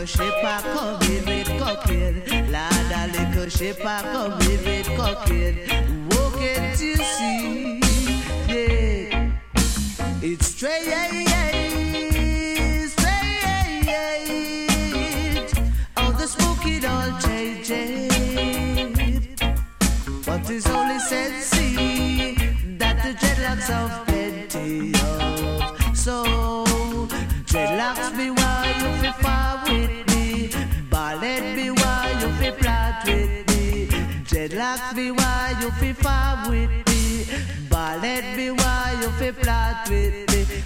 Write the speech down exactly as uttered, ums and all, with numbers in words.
ship a coming with cocaine. Lord, a little ship a coming with cocaine. Oh, can't you see? Yeah, it's strange, strange. All the smoking all changing. What is only said, see that the dreadlocks of plenty of. So dreadlocks be why you fi far with me. Ballad be why you fi plot with me. Dreadlocks be why you fi far with me.